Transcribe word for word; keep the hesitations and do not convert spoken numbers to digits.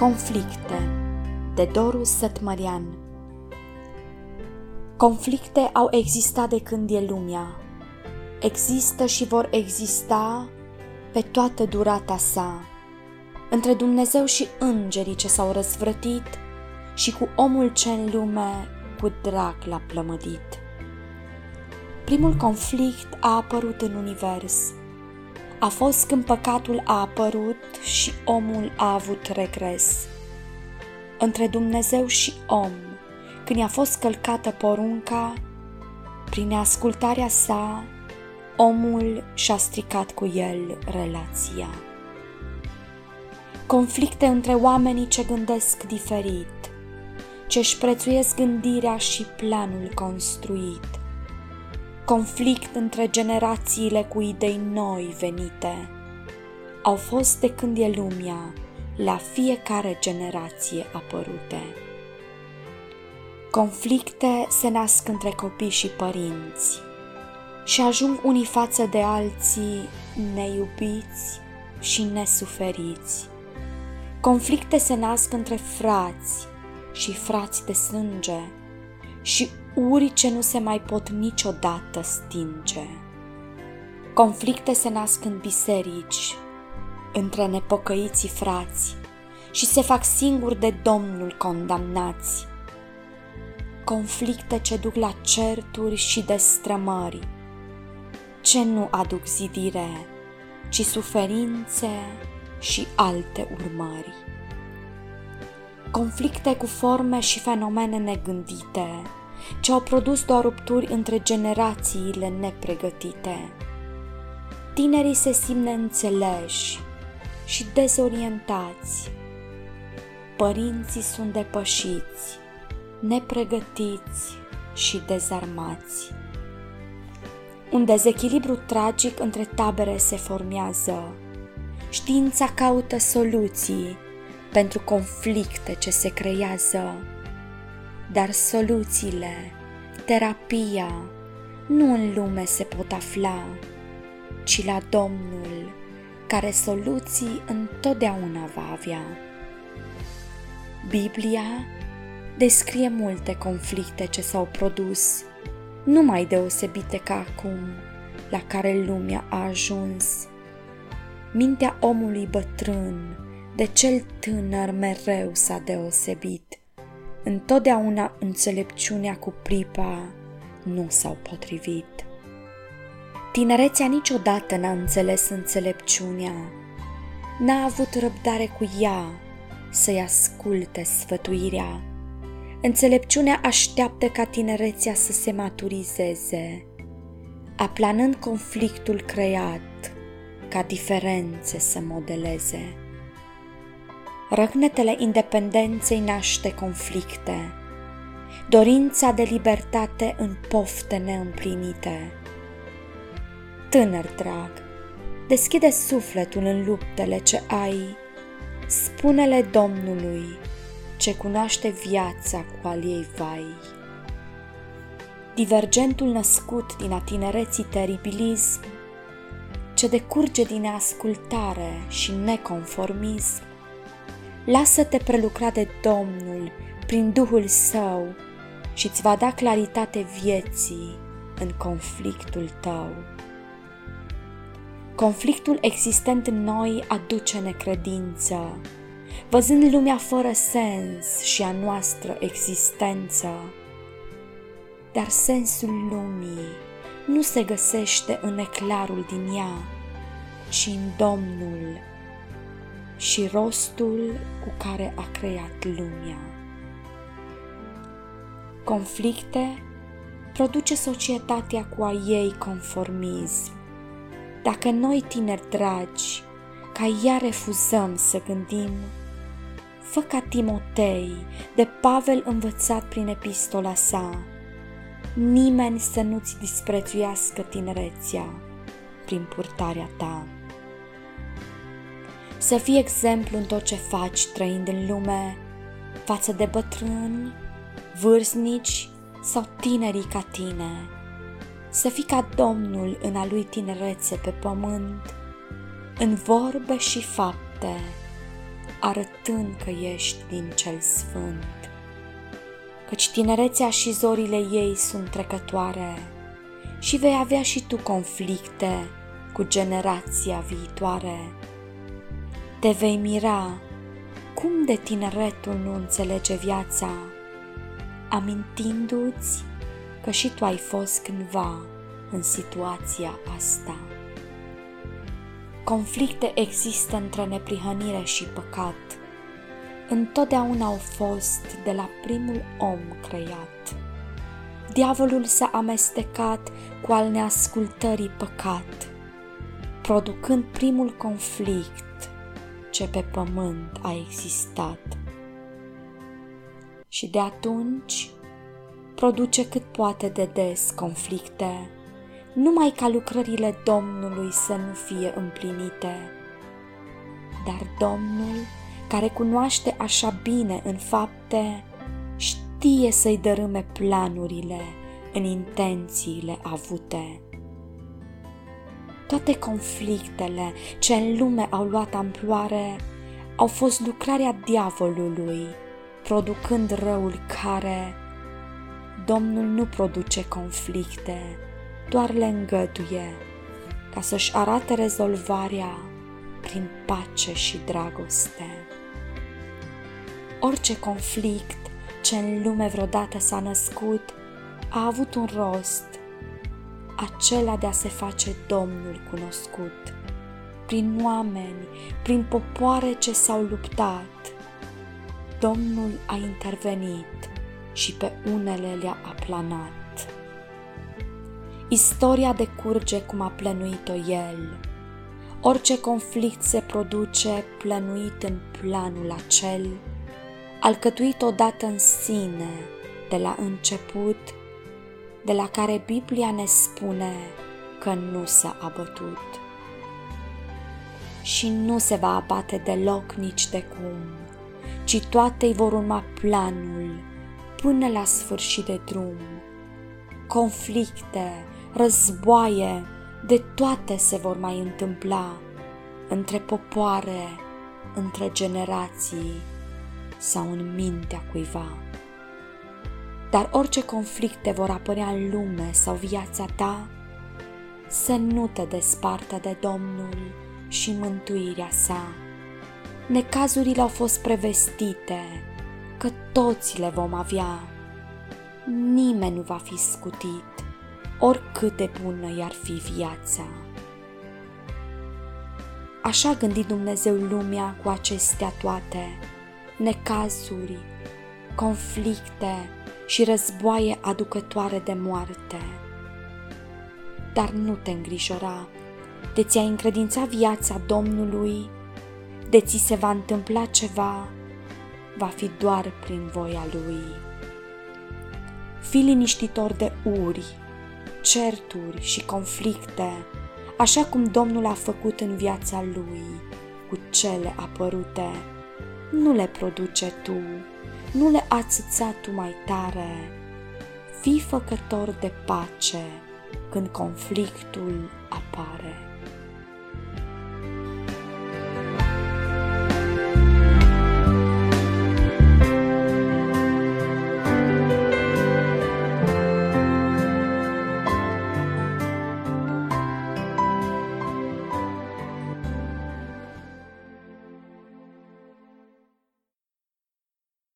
Conflicte de Doru Sătmărean. Conflicte au existat de când e lumea. Există și vor exista pe toată durata sa, între Dumnezeu și îngerii ce s-au răzvrătit și cu omul ce în lume cu drag l-a plămădit. Primul conflict a apărut în univers. A fost când păcatul a apărut și omul a avut regres. Între Dumnezeu și om, când i-a fost călcată porunca, prin neascultarea sa, omul și-a stricat cu el relația. Conflicte între oamenii ce gândesc diferit, ce-și prețuiesc gândirea și planul construit. Conflict între generațiile cu idei noi venite. Au fost de când e lumea, la fiecare generație apărute. Conflicte se nasc între copii și părinți și ajung unii față de alții neiubiți și nesuferiți. Conflicte se nasc între frați și frați de sânge și uri ce nu se mai pot niciodată stinge. Conflicte se nasc în biserici, între nepocăiții frați și se fac singuri de Domnul condamnați. Conflicte ce duc la certuri și destrămări, ce nu aduc zidire, ci suferințe și alte urmări. Conflicte cu forme și fenomene negândite, ce au produs doar rupturi între generațiile nepregătite. Tinerii se simt neînțeleși și dezorientați. Părinții sunt depășiți, nepregătiți și dezarmați. Un dezechilibru tragic între tabere se formează. Știința caută soluții pentru conflicte ce se creează, dar soluțiile, terapia, nu în lume se pot afla, ci la Domnul, care soluții întotdeauna va avea. Biblia descrie multe conflicte ce s-au produs, nu mai deosebite ca acum, la care lumea a ajuns. Mintea omului bătrân de cel tânăr mereu s-a deosebit. Întotdeauna înțelepciunea cu pripa nu s-au potrivit. Tinerețea niciodată n-a înțeles înțelepciunea, n-a avut răbdare cu ea să-i asculte sfătuirea. Înțelepciunea așteaptă ca tinerețea să se maturizeze, aplanând conflictul creat ca diferențe să modeleze. Răgnetele independenței naște conflicte, dorința de libertate în pofte neîmplinite. Tânăr drag, deschide sufletul în luptele ce ai, spune-le Domnului, ce cunoaște viața cu al ei vai. Divergentul născut din a tinereții teribilism, ce decurge din neascultare și neconformism, lasă-te prelucra de Domnul prin Duhul Său și îți va da claritate vieții în conflictul tău. Conflictul existent în noi aduce necredință, văzând lumea fără sens și a noastră existență. Dar sensul lumii nu se găsește în neclarul din ea, ci în Domnul și rostul cu care a creat lumea. Conflicte produce societatea cu a ei conformism. Dacă noi, tineri dragi, ca ea refuzăm să gândim, fă ca Timotei, de Pavel învățat prin epistola sa, nimeni să nu-ți disprețuiască tinerețea prin purtarea ta. Să fii exemplu în tot ce faci trăind în lume, față de bătrâni, vârstnici sau tinerii ca tine. Să fii ca Domnul în a lui tinerețe pe pământ, în vorbe și fapte, arătând că ești din cel sfânt. Căci tinerețea și zorile ei sunt trecătoare și vei avea și tu conflicte cu generația viitoare. Te vei mira cum de tineretul nu înțelege viața, amintindu-ți că și tu ai fost cândva în situația asta. Conflicte există între neprihănire și păcat. Întotdeauna au fost de la primul om creat. Diavolul s-a amestecat cu al neascultării păcat, producând primul conflict ce pe pământ a existat. Și de atunci produce cât poate de des conflicte, numai ca lucrările Domnului să nu fie împlinite. Dar Domnul, care cunoaște așa bine în fapte, știe să-i dărâme planurile în intențiile avute. Toate conflictele ce în lume au luat amploare au fost lucrarea diavolului, producând răul care Domnul nu produce conflicte, doar le îngăduie, ca să-și arate rezolvarea prin pace și dragoste. Orice conflict ce în lume vreodată s-a născut a avut un rost, acela de a se face Domnul cunoscut, prin oameni, prin popoare ce s-au luptat. Domnul a intervenit și pe unele le-a aplanat. Istoria decurge cum a plănuit-o El. Orice conflict se produce plănuit în planul acel, alcătuit odată în sine, de la început, de la care Biblia ne spune că nu s-a abătut. Și nu se va abate deloc nici de cum, ci toate îi vor urma planul până la sfârșit de drum. Conflicte, războaie, de toate se vor mai întâmpla, între popoare, între generații sau în mintea cuiva. Dar orice conflicte vor apărea în lume sau viața ta, să nu te despartă de Domnul și mântuirea sa. Necazurile au fost prevestite, că toți le vom avea. Nimeni nu va fi scutit, oricât de bună i-ar fi viața. Așa a gândit Dumnezeu lumea cu acestea toate, necazuri, conflicte și războaie aducătoare de moarte. Dar nu te îngrijora, de ți-ai încredința viața Domnului, de ți se va întâmpla ceva, va fi doar prin voia Lui. Fii liniștitor de uri, certuri și conflicte, așa cum Domnul a făcut în viața Lui cu cele apărute. Nu le produce tu, nu le ațăța tu mai tare. Fii făcător de pace când conflictul apare.